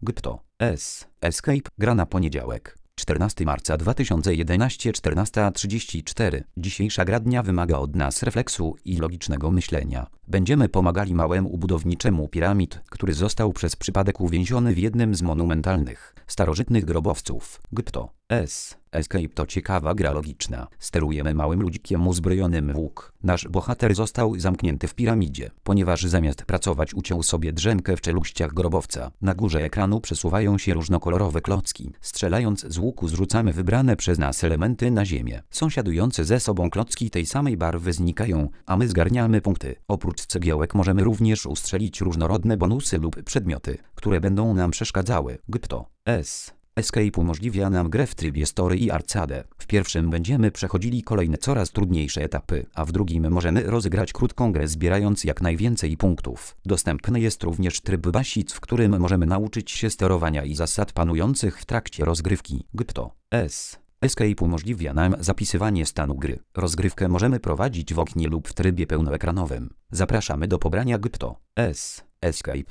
Gypto. Escape. Gra na poniedziałek. 14 marca 2011 14:34. Dzisiejsza gra dnia wymaga od nas refleksu i logicznego myślenia. Będziemy pomagali małemu budowniczemu piramid, który został przez przypadek uwięziony w jednym z monumentalnych, starożytnych grobowców. Gypto. Escape to ciekawa gra logiczna. Sterujemy małym ludzikiem uzbrojonym w łuk. Nasz bohater został zamknięty w piramidzie, ponieważ zamiast pracować uciął sobie drzemkę w czeluściach grobowca. Na górze ekranu przesuwają się różnokolorowe klocki. Strzelając z łuku zrzucamy wybrane przez nas elementy na ziemię. Sąsiadujące ze sobą klocki tej samej barwy znikają, a my zgarniamy punkty. Oprócz cegiełek możemy również ustrzelić różnorodne bonusy lub przedmioty, które będą nam przeszkadzały. Gypto. Escape umożliwia nam grę w trybie Story i Arcade. W pierwszym będziemy przechodzili kolejne coraz trudniejsze etapy, a w drugim możemy rozegrać krótką grę zbierając jak najwięcej punktów. Dostępny jest również tryb Basic, w którym możemy nauczyć się sterowania i zasad panujących w trakcie rozgrywki. Gypto. Escape umożliwia nam zapisywanie stanu gry. Rozgrywkę możemy prowadzić w oknie lub w trybie pełnoekranowym. Zapraszamy do pobrania Gypto. Escape.